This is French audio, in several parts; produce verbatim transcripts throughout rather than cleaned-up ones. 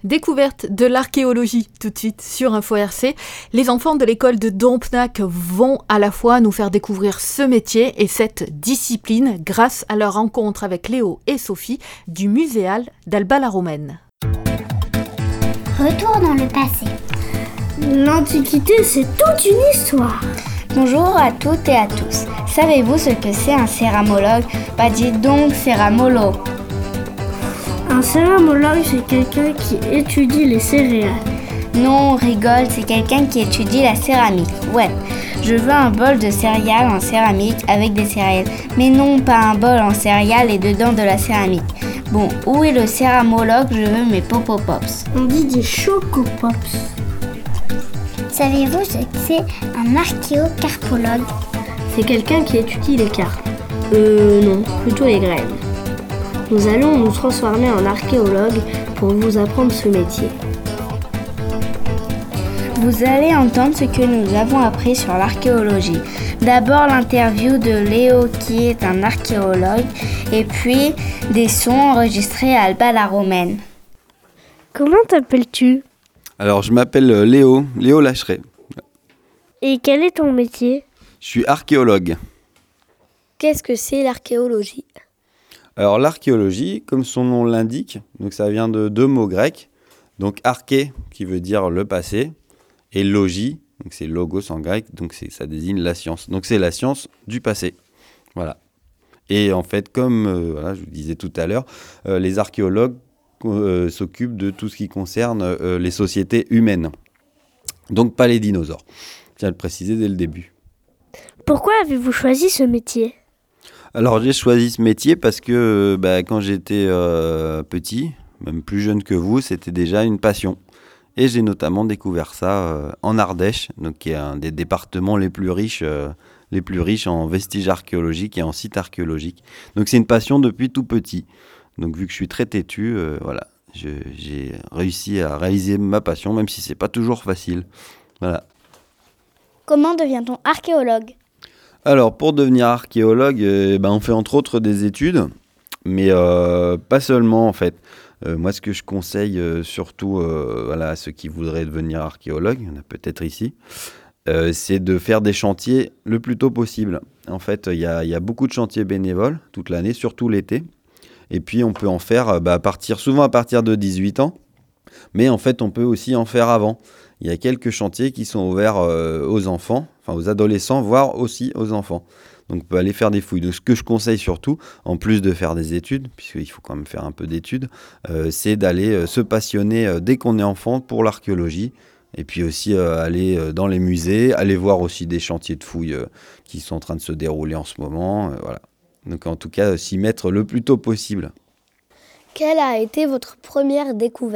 Découverte de l'archéologie tout de suite sur Info R C. Les enfants de l'école de Dompnac vont à la fois nous faire découvrir ce métier et cette discipline grâce à leur rencontre avec Léo et Sophie du Muséal d'Alba-la-Romaine. Retour dans le passé. L'Antiquité, c'est toute une histoire. Bonjour à toutes et à tous. Savez-vous ce que c'est un céramologue ? Bah dites donc céramolo. Un céramologue, c'est quelqu'un qui étudie les céréales. Non, on rigole, c'est quelqu'un qui étudie la céramique. Ouais, je veux un bol de céréales en céramique avec des céréales. Mais non, pas un bol en céréales et dedans de la céramique. Bon, où est le céramologue ? Je veux mes Popopops. On dit des chocopops. Savez-vous ce que c'est un archéocarpologue ? C'est quelqu'un qui étudie les carpes. Euh, non, plutôt les graines. Nous allons nous transformer en archéologues pour vous apprendre ce métier. Vous allez entendre ce que nous avons appris sur l'archéologie. D'abord l'interview de Léo qui est un archéologue et puis des sons enregistrés à Alba-la-Romaine. Comment t'appelles-tu ? Alors je m'appelle Léo, Léo Lacheret. Et quel est ton métier ? Je suis archéologue. Qu'est-ce que c'est l'archéologie ? Alors l'archéologie, comme son nom l'indique, donc ça vient de deux mots grecs. Donc arché, qui veut dire le passé, et logie, donc c'est logos en grec, donc c'est, ça désigne la science. Donc c'est la science du passé. Voilà. Et en fait, comme euh, voilà, je vous disais tout à l'heure, euh, les archéologues euh, s'occupent de tout ce qui concerne euh, les sociétés humaines. Donc pas les dinosaures. Je tiens à le préciser dès le début. Pourquoi avez-vous choisi ce métier ? Alors j'ai choisi ce métier parce que bah, quand j'étais euh, petit, même plus jeune que vous, c'était déjà une passion. Et j'ai notamment découvert ça euh, en Ardèche, donc qui est un des départements les plus riches, euh, les plus riches en vestiges archéologiques et en sites archéologiques. Donc c'est une passion depuis tout petit. Donc vu que je suis très têtu, euh, voilà, je, j'ai réussi à réaliser ma passion, même si c'est pas toujours facile. Voilà. Comment devient-on archéologue ? Alors, pour devenir archéologue, euh, ben, on fait entre autres des études, mais euh, pas seulement en fait. Euh, moi, ce que je conseille euh, surtout euh, voilà, à ceux qui voudraient devenir archéologue, il y en a peut-être ici, euh, c'est de faire des chantiers le plus tôt possible. En fait, il y a, y a beaucoup de chantiers bénévoles toute l'année, surtout l'été. Et puis, on peut en faire bah, à partir, souvent à partir de dix-huit ans, mais en fait, on peut aussi en faire avant. Il y a quelques chantiers qui sont ouverts euh, aux enfants, enfin aux adolescents, voire aussi aux enfants. Donc on peut aller faire des fouilles. Donc ce que je conseille surtout, en plus de faire des études, puisqu'il faut quand même faire un peu d'études, euh, c'est d'aller euh, se passionner euh, dès qu'on est enfant pour l'archéologie. Et puis aussi euh, aller euh, dans les musées, aller voir aussi des chantiers de fouilles euh, qui sont en train de se dérouler en ce moment. Euh, voilà. Donc en tout cas, euh, s'y mettre le plus tôt possible. Quelle a été votre première découverte ?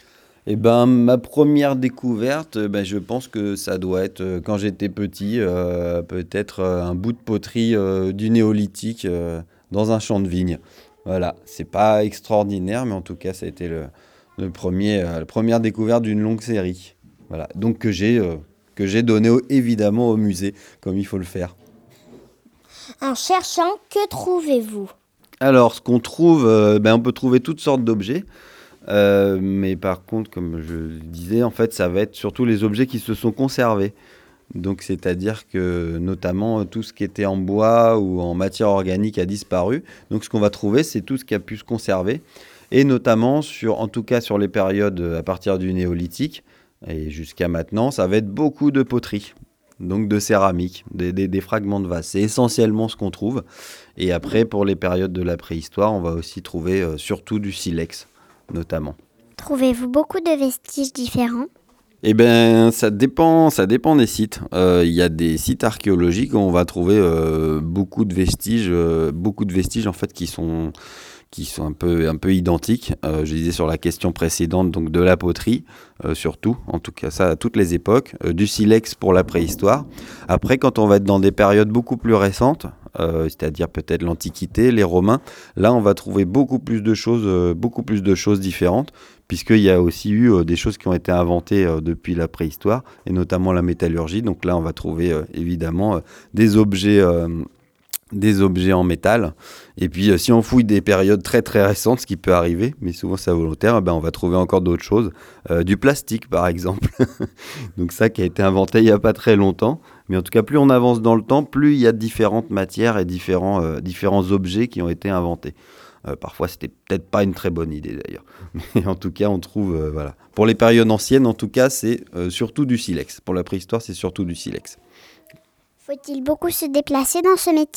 Eh ben, ma première découverte, ben, je pense que ça doit être, euh, quand j'étais petit, euh, peut-être euh, un bout de poterie euh, du néolithique euh, dans un champ de vigne. Voilà, c'est pas extraordinaire, mais en tout cas, ça a été le, le premier, euh, la première découverte d'une longue série. Voilà, donc que j'ai, euh, que j'ai donné au- évidemment au musée, comme il faut le faire. En cherchant, que trouvez-vous ? Alors, ce qu'on trouve, euh, ben, on peut trouver toutes sortes d'objets. Euh, mais par contre, comme je le disais, en fait, ça va être surtout les objets qui se sont conservés. Donc, c'est-à-dire que notamment tout ce qui était en bois ou en matière organique a disparu. Donc, ce qu'on va trouver, c'est tout ce qui a pu se conserver. Et notamment, sur, en tout cas sur les périodes à partir du néolithique et jusqu'à maintenant, ça va être beaucoup de poterie. Donc de céramique, des, des, des fragments de vase. C'est essentiellement ce qu'on trouve. Et après, pour les périodes de la préhistoire, on va aussi trouver euh, surtout du silex, notamment. Trouvez-vous beaucoup de vestiges différents ? Eh bien, ça dépend, ça dépend des sites. Euh, Il y a des sites archéologiques où on va trouver euh, beaucoup de vestiges, euh, beaucoup de vestiges en fait qui sont qui sont un peu un peu identiques. Euh, je disais sur la question précédente, donc de la poterie, euh, surtout, en tout cas ça à toutes les époques, euh, du silex pour la préhistoire. Après, quand on va être dans des périodes beaucoup plus récentes, euh, c'est-à-dire peut-être l'Antiquité, les Romains, là on va trouver beaucoup plus de choses, euh, beaucoup plus de choses différentes, puisqu'il y a aussi eu euh, des choses qui ont été inventées euh, depuis la préhistoire, et notamment la métallurgie. Donc là, on va trouver euh, évidemment euh, des objets, euh, des objets en métal. Et puis, euh, si on fouille des périodes très très récentes, ce qui peut arriver, mais souvent c'est volontaire, eh ben, on va trouver encore d'autres choses. Euh, du plastique, par exemple. Donc ça qui a été inventé il n'y a pas très longtemps. Mais en tout cas, plus on avance dans le temps, plus il y a différentes matières et différents, euh, différents objets qui ont été inventés. Euh, parfois, c'était peut-être pas une très bonne idée d'ailleurs. Mais en tout cas, on trouve... Euh, voilà. Pour les périodes anciennes, en tout cas, c'est euh, surtout du silex. Pour la préhistoire, c'est surtout du silex. Faut-il beaucoup se déplacer dans ce métier ?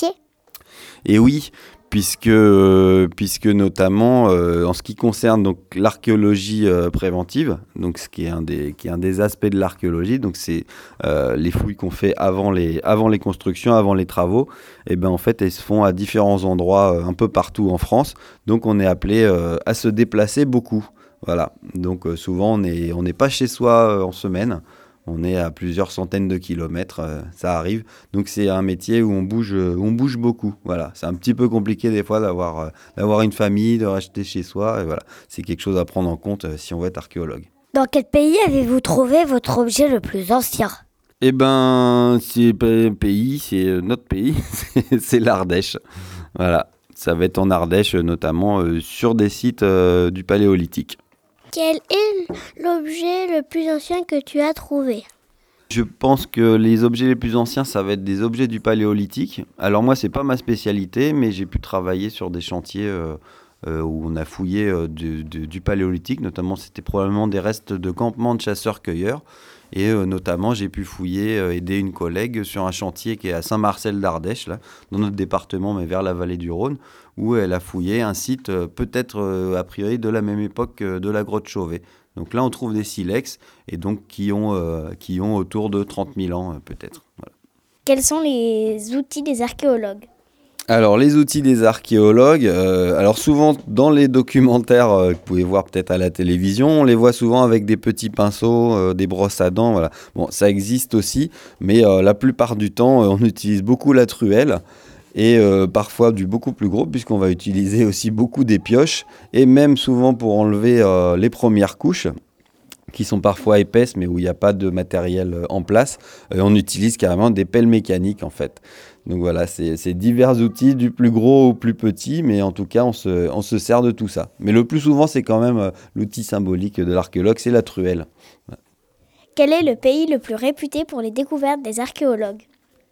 Et oui, puisque, euh, puisque notamment euh, en ce qui concerne donc, l'archéologie euh, préventive, donc ce qui est un des, qui est un des aspects de l'archéologie, donc c'est euh, les fouilles qu'on fait avant les, avant les constructions, avant les travaux, et ben en fait elles se font à différents endroits euh, un peu partout en France, donc on est appelé euh, à se déplacer beaucoup. Voilà, donc euh, souvent on n'est on n'est pas chez soi euh, en semaine. On est à plusieurs centaines de kilomètres, euh, ça arrive. Donc c'est un métier où on bouge, euh, on bouge beaucoup. Voilà, c'est un petit peu compliqué des fois d'avoir, euh, d'avoir une famille, de rester chez soi. Et voilà, c'est quelque chose à prendre en compte euh, si on veut être archéologue. Dans quel pays avez-vous trouvé votre objet le plus ancien ? Eh ben, c'est pas un pays, c'est notre pays, c'est, c'est l'Ardèche. Voilà, ça va être en Ardèche, notamment euh, sur des sites euh, du Paléolithique. Quel est l'objet le plus ancien que tu as trouvé ? Je pense que les objets les plus anciens, ça va être des objets du Paléolithique. Alors moi, c'est pas ma spécialité, mais j'ai pu travailler sur des chantiers euh, euh, où on a fouillé euh, du, du, du Paléolithique. Notamment, c'était probablement des restes de campements de chasseurs-cueilleurs. Et euh, notamment, j'ai pu fouiller, euh, aider une collègue sur un chantier qui est à Saint-Marcel d'Ardèche, là, dans notre département, mais vers la vallée du Rhône, où elle a fouillé un site euh, peut-être euh, a priori de la même époque que de la grotte Chauvet. Donc là, on trouve des silex, et donc qui ont, euh, qui ont autour de trente mille ans, euh, peut-être. Voilà. Quels sont les outils des archéologues ? Alors, les outils des archéologues, euh, alors souvent dans les documentaires euh, que vous pouvez voir peut-être à la télévision, on les voit souvent avec des petits pinceaux, euh, des brosses à dents, voilà. Bon, ça existe aussi, mais euh, la plupart du temps, euh, on utilise beaucoup la truelle et euh, parfois du beaucoup plus gros, puisqu'on va utiliser aussi beaucoup des pioches et même souvent pour enlever euh, les premières couches, qui sont parfois épaisses, mais où il n'y a pas de matériel en place, euh, on utilise carrément des pelles mécaniques en fait. Donc voilà, c'est, c'est divers outils, du plus gros au plus petit, mais en tout cas, on se, on se sert de tout ça. Mais le plus souvent, c'est quand même euh, l'outil symbolique de l'archéologue, c'est la truelle. Voilà. Quel est le pays le plus réputé pour les découvertes des archéologues ?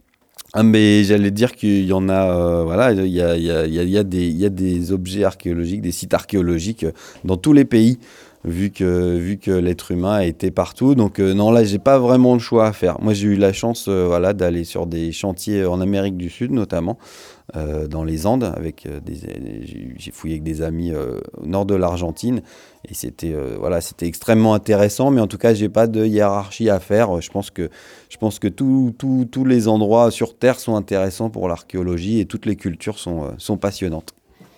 Ah, mais j'allais dire qu'il y en a, euh, voilà, il y a, il y a, il y a, il y a des, il y a des objets archéologiques, des sites archéologiques dans tous les pays. Vu que, vu que l'être humain a été partout. Donc euh, non, là, j'ai pas vraiment le choix à faire. Moi, j'ai eu la chance euh, voilà, d'aller sur des chantiers en Amérique du Sud, notamment, euh, dans les Andes. Avec, euh, des, j'ai, j'ai fouillé avec des amis euh, au nord de l'Argentine. Et c'était, euh, voilà, c'était extrêmement intéressant. Mais en tout cas, j'ai pas de hiérarchie à faire. Je pense que, je pense que tout, tout, tous les endroits sur Terre sont intéressants pour l'archéologie et toutes les cultures sont, euh, sont passionnantes.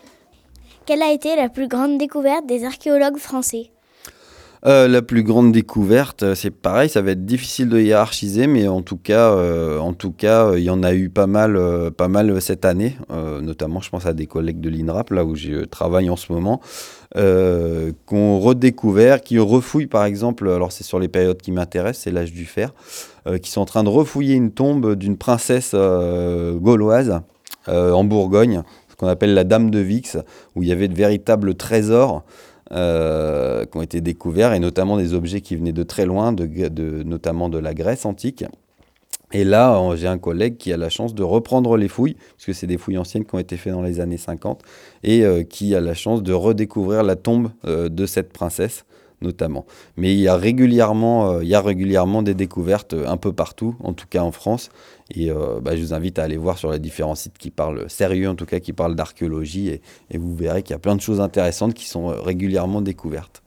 Quelle a été la plus grande découverte des archéologues français ? Euh, la plus grande découverte, c'est pareil, ça va être difficile de hiérarchiser, mais en tout cas, euh, en tout cas, il y en a eu pas mal, euh, pas mal cette année. Euh, notamment, je pense à des collègues de l'INRAP, là où je travaille en ce moment, euh, qui ont redécouvert, qui refouillent par exemple. Alors c'est sur les périodes qui m'intéressent, c'est l'âge du fer, euh, qui sont en train de refouiller une tombe d'une princesse euh, gauloise euh, en Bourgogne, ce qu'on appelle la Dame de Vix, où il y avait de véritables trésors. Euh, qui ont été découverts, et notamment des objets qui venaient de très loin, de, de, notamment de la Grèce antique. Et là, j'ai un collègue qui a la chance de reprendre les fouilles, parce que c'est des fouilles anciennes qui ont été faites dans les années cinquante, et euh, qui a la chance de redécouvrir la tombe euh, de cette princesse, notamment. Mais il y a régulièrement, euh, il y a régulièrement des découvertes un peu partout, en tout cas en France. Et euh, bah, je vous invite à aller voir sur les différents sites qui parlent sérieux, en tout cas qui parlent d'archéologie, et, et vous verrez qu'il y a plein de choses intéressantes qui sont régulièrement découvertes.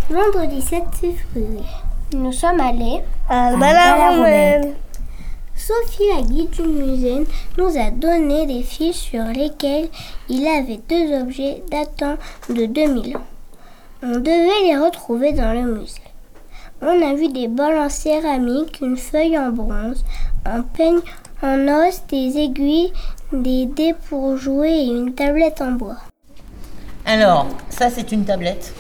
Vendredi sept février. Nous sommes allés à Balaromaine. Sophie, la guide du musée, nous a donné des fiches sur lesquelles il avait deux objets datant de deux mille ans. On devait les retrouver dans le musée. On a vu des bols en céramique, une feuille en bronze, un peigne en os, des aiguilles, des dés pour jouer et une tablette en bois. Alors, ça c'est une tablette.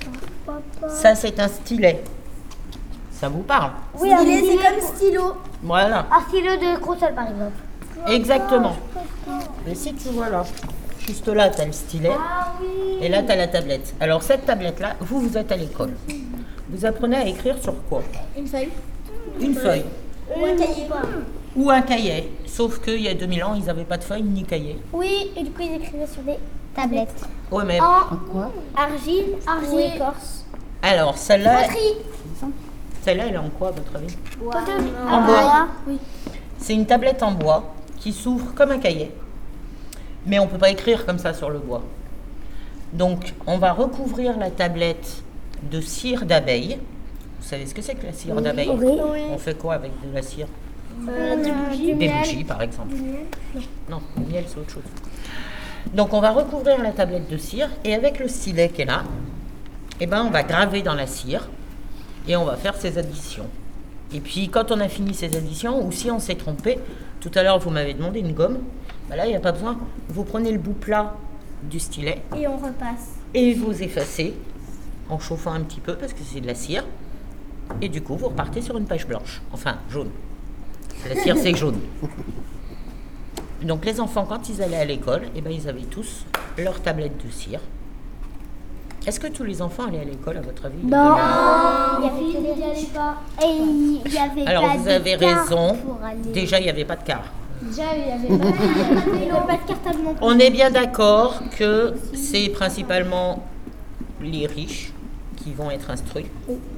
Ça c'est un stylet. Ça vous parle? Oui, un stylet, c'est comme stylo. Voilà. Un stylo de console, par exemple. Exactement. Et si tu vois là, juste là, tu as le stylet. Ah oui. Et là, tu as la tablette. Alors, cette tablette-là, vous, vous êtes à l'école. Vous apprenez à écrire sur quoi? Une feuille. Une feuille. Ou un cahier. Ou un cahier. Sauf qu'il y a deux mille ans, ils n'avaient pas de feuille ni cahier. Oui, et du coup, ils écrivaient sur des tablettes. Ouais, mais. En quoi? Argile, argile ou écorce. Alors, celle-là. Poterie. Celle-là, elle est en quoi, à votre avis? En bois. Oui. C'est une tablette en bois qui s'ouvre comme un cahier. Mais on ne peut pas écrire comme ça sur le bois. Donc, on va recouvrir la tablette de cire d'abeille. Vous savez ce que c'est que la cire d'abeille? Oui. On fait quoi avec de la cire? Euh, des bougies. Des bougies, par exemple. Non, le miel, c'est autre chose. Donc, on va recouvrir la tablette de cire et avec le stylet qui est là, eh ben, on va graver dans la cire et on va faire ces additions. Et puis, quand on a fini ces additions, ou si on s'est trompé, tout à l'heure, vous m'avez demandé une gomme, ben là, il n'y a pas besoin. Vous prenez le bout plat du stylet Et on repasse. et vous effacez en chauffant un petit peu parce que c'est de la cire. Et du coup, vous repartez sur une page blanche, enfin jaune. La cire, c'est jaune. Donc, les enfants, quand ils allaient à l'école, eh ben, ils avaient tous leur tablette de cire. Est-ce que tous les enfants allaient à l'école, à votre avis? Non, il y avait que les allaient pas. Et il y avait Alors, pas vous de avez carte raison. pour aller. Déjà, il n'y avait pas de car. Déjà, il n'y avait pas de vélo, pas de cartable non plus. On est bien d'accord que c'est principalement les riches qui vont être instruits.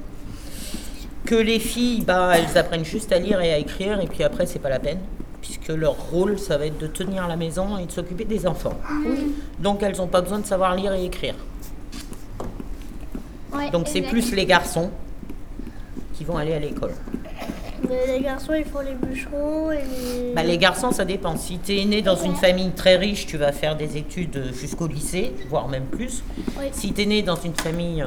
Que les filles, bah, elles apprennent juste à lire et à écrire, et puis après, c'est pas la peine, puisque leur rôle, ça va être de tenir la maison et de s'occuper des enfants. Oui. Donc, elles n'ont pas besoin de savoir lire et écrire. Ouais, Donc, c'est plus les garçons qui vont aller à l'école. Mais les garçons, ils font les bûcherons et les... Bah, les garçons, ça dépend. Si tu es né dans une famille très riche, tu vas faire des études jusqu'au lycée, voire même plus. Oui. Si tu es né dans une famille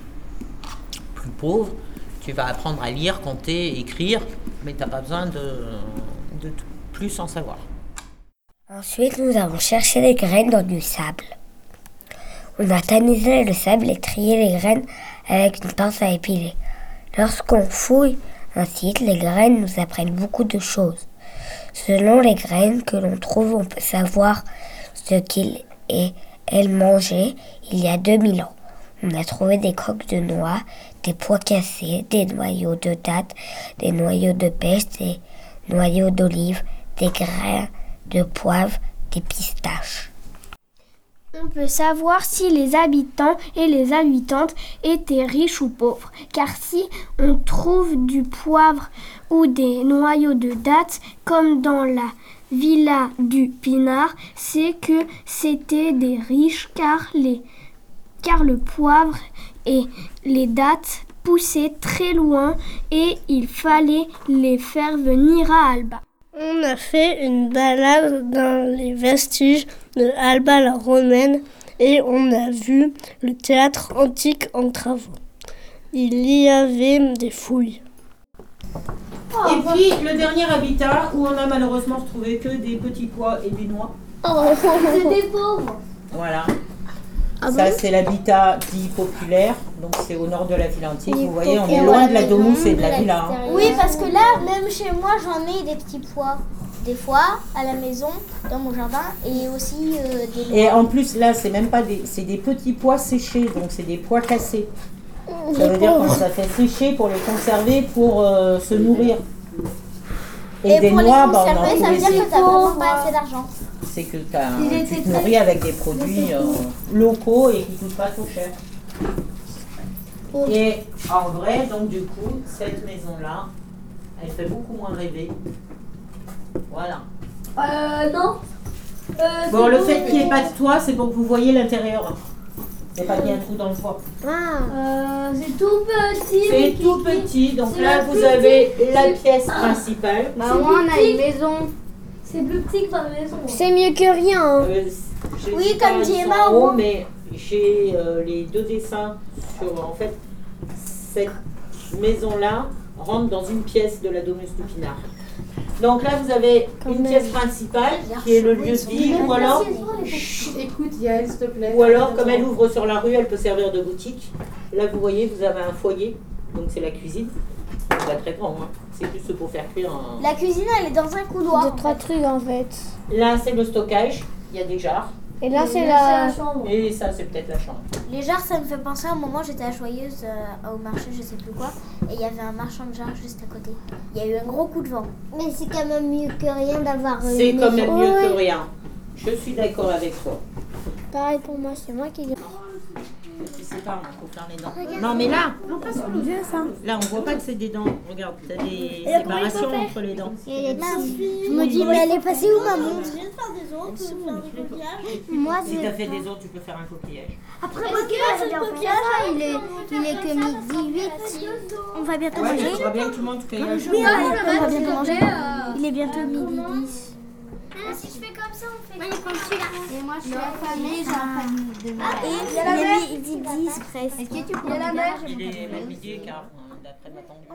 plus pauvre, tu vas apprendre à lire, compter, écrire, mais tu n'as pas besoin de, de plus en savoir. Ensuite, nous avons cherché les graines dans du sable. On a tamisé le sable et trié les graines avec une pince à épiler. Lorsqu'on fouille un site, les graines nous apprennent beaucoup de choses. Selon les graines que l'on trouve, on peut savoir ce qu'il et elles mangeaient il y a deux mille ans. On a trouvé des croques de noix, des pois cassés, des noyaux de dattes, des noyaux de pêche, des noyaux d'olive, des grains de poivre, des pistaches. On peut savoir si les habitants et les habitantes étaient riches ou pauvres, car si on trouve du poivre ou des noyaux de dattes, comme dans la villa du Pinard, c'est que c'était des riches, car, les, car le poivre et les dattes poussaient très loin et il fallait les faire venir à Alba. On a fait une balade dans les vestiges de Alba la Romaine et on a vu le théâtre antique en travaux. Il y avait des fouilles. Et puis le dernier habitat où on a malheureusement retrouvé que des petits pois et des noix. Oh, c'est des pauvres. Voilà. Ah Ça, bon c'est l'habitat dit populaire, donc c'est au nord de la ville antique. Et Vous voyez, on et est on loin a de la des Domus et de de la la villa. hein. Oui, parce que là, même chez moi, j'en ai des petits pois. Des fois, à la maison, dans mon jardin, et aussi euh, des noix. Et en plus, là, c'est même pas des, c'est des petits pois séchés, donc c'est des pois cassés. Ça veut dire que ça fait sécher pour les conserver, pour euh, se nourrir. Et, Et des pour noix, les bah, on en conserver, ça trouve veut dire ici. que t'as vraiment pas assez d'argent. C'est que t'as, Il tu était te très- nourris avec des produits euh, locaux et qui ne coûtent pas trop cher. Oh. Et en vrai, donc du coup, cette maison-là, elle fait beaucoup moins rêver. Voilà. Euh, non. Euh, Bon, c'est le bon, fait qu'il n'y ait mais- pas de toit, c'est pour que vous voyez l'intérieur. Il n'y a pas bien un trou dans le toit. Euh, c'est tout petit. C'est tout petit. Donc là, vous avez la pièce principale. Bah, moi, on a une maison. C'est plus petit que ma maison. C'est mieux que rien. Hein. Euh, je Oui, sais pas, comme ils dit sont Emma, en au haut, moins. mais j'ai euh, les deux dessins sur, en fait, cette maison-là rentre dans une pièce de la Domus du Pinard. Donc là, vous avez une pièce principale qui est le lieu de vie, ou alors, Écoute, Yael, s'il te plaît. ou alors, comme elle ouvre sur la rue, elle peut servir de boutique. Là, vous voyez, vous avez un foyer, donc c'est la cuisine. C'est pas très grand, hein. C'est juste pour faire cuire un... La cuisine, elle est dans un couloir. De trois trucs en fait. Là, c'est le stockage, il y a des jarres. Et là, c'est la. chambre. Et ça, c'est peut-être la chambre. Les jarres, ça me fait penser à un moment, j'étais à Joyeuse euh, au marché, je sais plus quoi, et il y avait un marchand de jarres juste à côté. Il y a eu un gros coup de vent. Mais c'est quand même mieux que rien d'avoir. C'est quand même mieux Ouais. que rien. Je suis d'accord avec toi. Pareil pour moi, c'est moi qui. Je sais pas, il faut faire les dents. Non, mais là, là, on voit pas que c'est des dents. Regarde, t'as des séparations entre les dents. Je me dis, mais elle est passée où ma montre? Moi, Si t'as fait des os, tu peux faire un coquillage. Après, ce coquillage, il est, il est que midi huit. On va bientôt Ouais, manger. tu vois bien que tout le monde fait un Oui, on va bientôt manger. Il est bientôt midi dix. Si je fais comme ça, on fait. Et moi, je suis affamée, j'ai un panier de Ah, et il est midi dix presque. Est-ce que tu peux la mer? Il est même midi et quart, hein, d'après ma tante.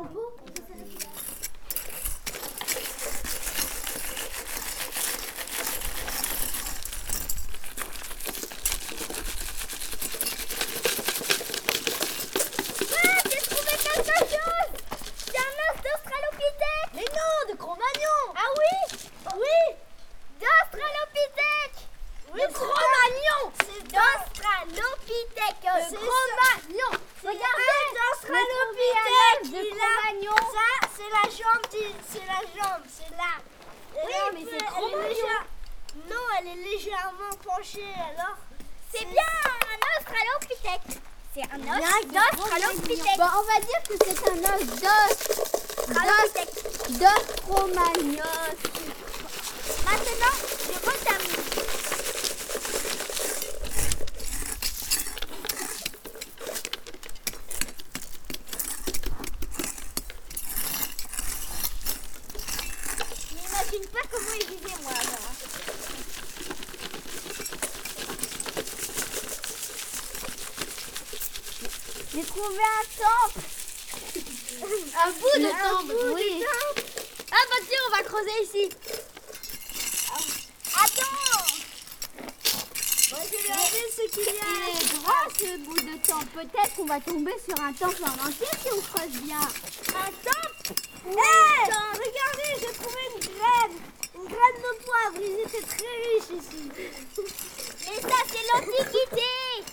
J'ai trouvé quelque chose! C'est un os d'Australopithèque! Mais non, de Cro-Magnon! Ah oui? Oui! D'Australopithèque! Oui, de Cro-Magnon! C'est d'Australopithèque! De Cro-Magnon! Regardez, d'Australopithèque! Il a... Ça, c'est la jambe, c'est la jambe, c'est là. Oui, mais c'est Cro-Magnon! Non, elle est légèrement penchée, alors... C'est bien un Australopithèque! C'est un os d'Australopithèque. Bon, on va dire que c'est un os d'os. D'os. D'os Cro-Magnon. Maintenant, je retermine. J'imagine pas comment il vivait moi alors. J'ai trouvé un temple. Un bout de temple, oui. Ah bah tiens, on va creuser ici. Attends. Moi je vais regarder ce qu'il y a. Il est grand ce bout de temple. Peut-être qu'on va tomber sur un temple en entier si on creuse bien. Un temple. Hé, regardez, j'ai trouvé une graine. Une graine de poivre. Ils étaient très riches ici. Mais ça, c'est l'Antiquité.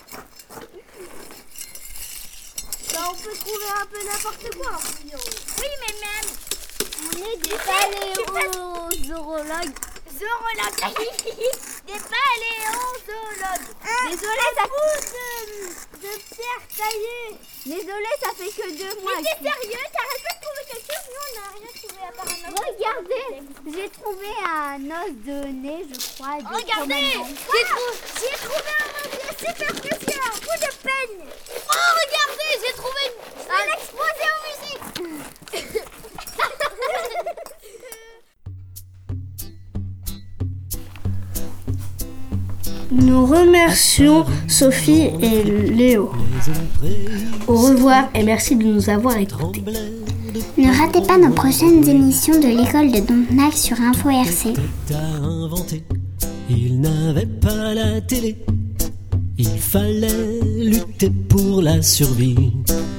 Bah, on peut trouver un peu n'importe quoi en fouillant. Oui, mais même. On est des paléozoologues. Zoologues. Des paléozoologues. Désolé, ça de, de pierre taillée. Désolé, ça fait que deux mois. Mais t'es sérieux? T'arrêtes pas de trouver quelque chose? Nous, on n'a rien trouvé à part un os. Regardez, j'ai trouvé un os de nez, je crois. de Regardez, Cro-Magnon. j'ai trou- j'ai trouvé un objet super précieux, un bout de peigne. Oh, regardez, j'ai trouvé une... Je vais l'exposer au musée. Nous remercions Sophie et Léo. Au revoir et merci de nous avoir écoutés. Ne ratez pas nos prochaines émissions de l'école de Dompnac sur Info R C. À inventer. Il n'avait pas la télé. Il fallait lutter pour la survie.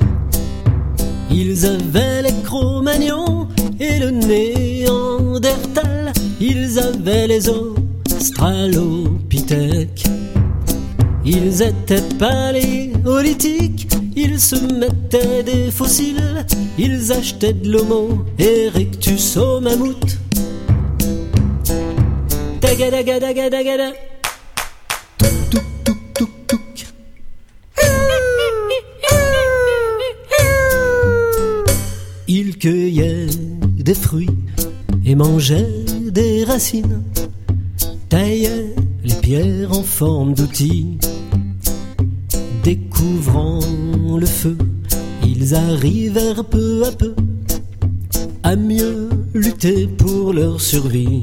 Ils avaient les Cro-Magnons et le Néandertal. Ils avaient les Australopithèques. Ils étaient paléolithiques. Ils se mettaient des fossiles. Ils achetaient de l'Homo erectus au mammouth. Dagadagadagadagada. Touk touk touk touk. Ils cueillaient des fruits et mangeaient des racines, taillaient les pierres en forme d'outils. découvrant le feu, ils arrivèrent peu à peu à mieux lutter pour leur survie.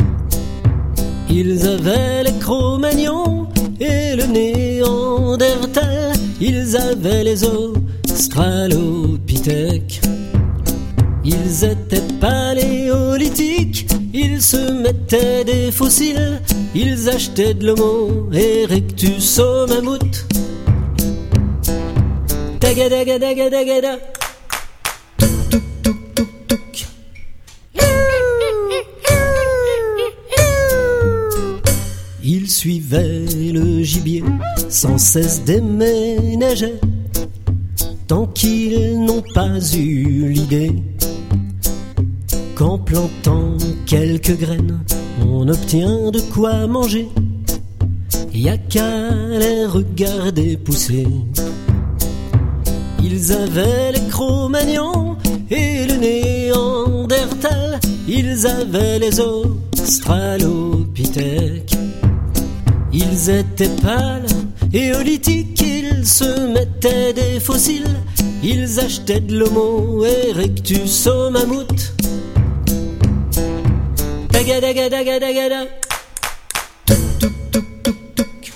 Ils avaient les Cro-Magnons et le Néandertal, ils avaient les Australopithèques. Ils étaient paléolithiques, ils se mettaient des fossiles, ils achetaient de l'Homo erectus au mammouth. Tagadagadagadagada. Touk touk touk touk. Ils suivaient le gibier, sans cesse déménageaient, tant qu'ils n'ont pas eu l'idée qu'en plantant quelques graines, on obtient de quoi manger. Y a qu'à les regarder pousser. Ils avaient les Cro-Magnons et le Néandertal, ils avaient les Australopithèques. Ils étaient pâles et olithiques, ils se mettaient des fossiles, ils achetaient de l'Homo erectus au mammouth. Tagadagadagadagada. Touk touk touk touk touk.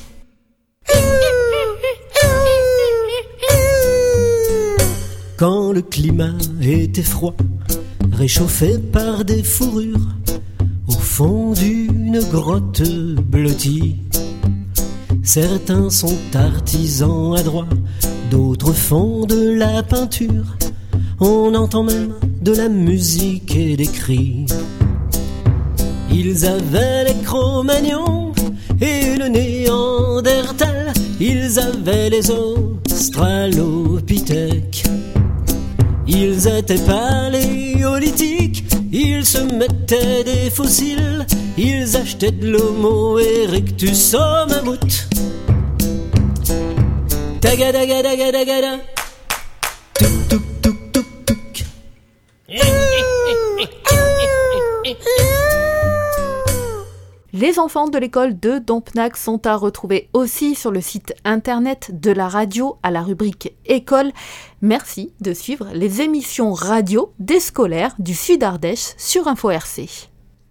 Quand le climat était froid, réchauffé par des fourrures, au fond d'une grotte blottie, certains sont artisans adroits, d'autres font de la peinture. On entend même de la musique et des cris. Ils avaient les Cro-Magnons et le Néandertal, ils avaient les Australopithèques. Ils étaient paléolithiques, ils se mettaient des fossiles, ils achetaient de l'Homo erectus au mammouth. Tagadagadagadagada. Touk touk touk touk touk. Les enfants de l'école de Dompnac sont à retrouver aussi sur le site internet de la radio à la rubrique École. Merci de suivre les émissions radio des scolaires du Sud Ardèche sur Info R C.